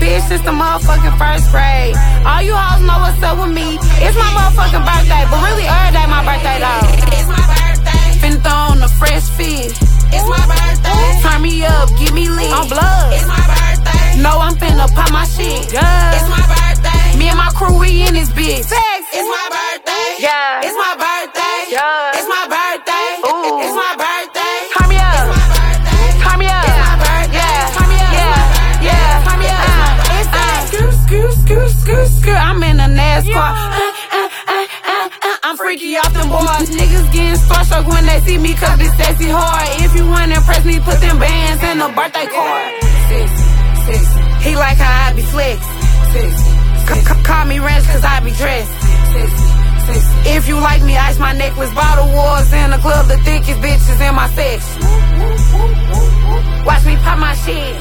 bitch since the motherfucking first grade. All you hoes know what's up with me. It's my motherfucking birthday, but really every day my birthday though. It's my birthday. Finna throw on a fresh fit. It's my birthday. Turn me up, get me lit. On blood. It's my birthday. No, I'm finna pop my shit. Yeah. It's my birthday. Me and my crew, we in this bitch. It's my birthday. Yeah. It's my birthday. Yeah. It's my birthday. Ooh. It's my birthday. Turn me up. It's my birthday. Turn me up. It's my birthday. Yeah. Turn me up. Yeah. Turn me up. Screw. I'm in a NASCAR. I'm freaky off them boys. Niggas getting starstruck when they see me cause it's sexy hard. If you wanna impress me, put them bands in a birthday card. He like how I be flexed. Call me ranch cause I be dressed. If you like me, ice my necklace. Bottle wars in the club, the thickest bitches in my section. Watch me pop my shit.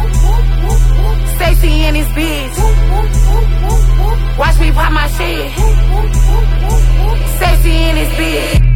Stacy in his bitch. Watch me pop my shit. Stacy in his bitch.